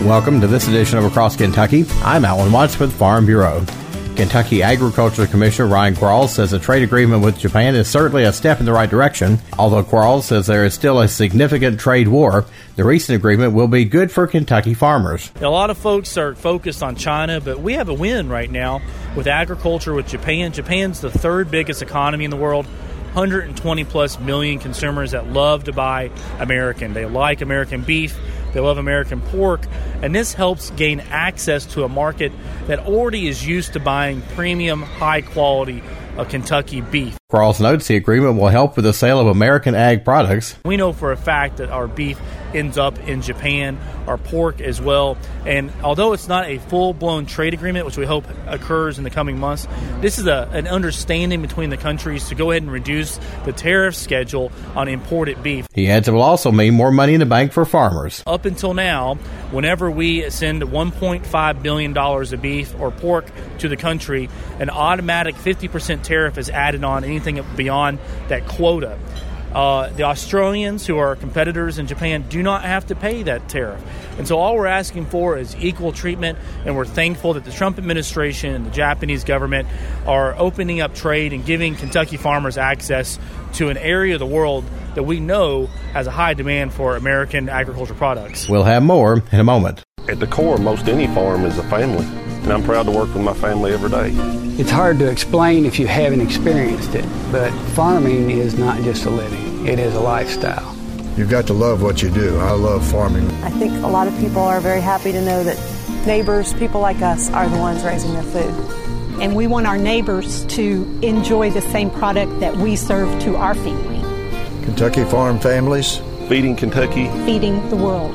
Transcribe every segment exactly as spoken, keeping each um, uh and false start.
Welcome to this edition of Across Kentucky. I'm Alan Watts with Farm Bureau. Kentucky Agriculture Commissioner Ryan Quarles says a trade agreement with Japan is certainly a step in the right direction. Although Quarles says there is still a significant trade war, the recent agreement will be good for Kentucky farmers. A lot of folks are focused on China, but we have a win right now with agriculture with Japan. Japan's the third biggest economy in the world. one hundred twenty plus million consumers that love to buy American. They like American beef. They love American pork, and this helps gain access to a market that already is used to buying premium, high-quality of Kentucky beef. Quarles notes the agreement will help with the sale of American ag products. We know for a fact that our beef ends up in Japan, our pork as well, and although it's not a full-blown trade agreement, which we hope occurs in the coming months, this is a, an understanding between the countries to go ahead and reduce the tariff schedule on imported beef. He adds it will also mean more money in the bank for farmers. Up until now, whenever we send one point five billion dollars of beef or pork to the country, an automatic fifty percent tariff is added on anything beyond that quota. Uh, the Australians, who are competitors in Japan, do not have to pay that tariff. And so all we're asking for is equal treatment, and we're thankful that the Trump administration and the Japanese government are opening up trade and giving Kentucky farmers access to an area of the world that we know has a high demand for American agriculture products. We'll have more in a moment. At the core, most any farm is a family, and I'm proud to work with my family every day. It's hard to explain if you haven't experienced it, but farming is not just a living, it is a lifestyle. You've got to love what you do. I love farming. I think a lot of people are very happy to know that neighbors, people like us, are the ones raising their food. And we want our neighbors to enjoy the same product that we serve to our family. Kentucky farm families. Feeding Kentucky. Feeding the world.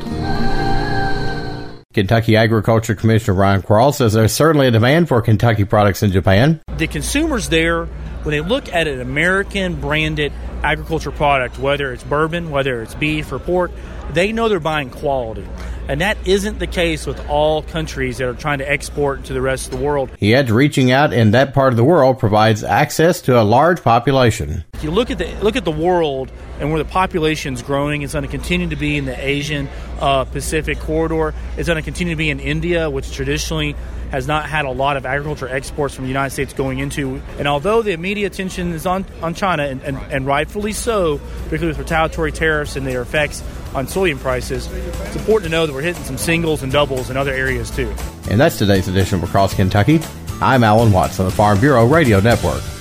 Kentucky Agriculture Commissioner Ryan Quarles says there's certainly a demand for Kentucky products in Japan. The consumers there, when they look at an American-branded agriculture product, whether it's bourbon, whether it's beef or pork, they know they're buying quality. And that isn't the case with all countries that are trying to export to the rest of the world. He adds reaching out in that part of the world provides access to a large population. If you look at the look at the world and where the population's growing, it's going to continue to be in the Asian uh, Pacific corridor. It's going to continue to be in India, which traditionally has not had a lot of agriculture exports from the United States going into. And although the immediate attention is on, on China, and, and, and rightfully so, particularly with retaliatory tariffs and their effects on soybean prices, it's important to know that we're hitting some singles and doubles in other areas too. And that's today's edition of Across Kentucky. I'm Alan Watts on the Farm Bureau Radio Network.